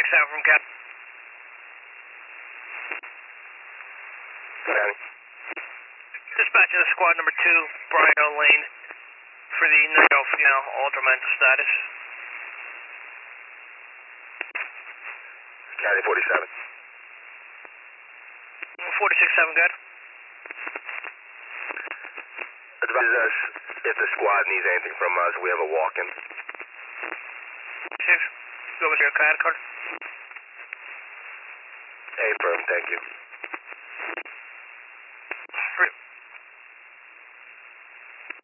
from Cap. Dispatching to squad number 2, Brian O'Lane, for the no female altered mental status. County 47. 46-7, good. Advise us if the squad needs anything from us. We have a walk-in. Go with your card. Affirm, thank you.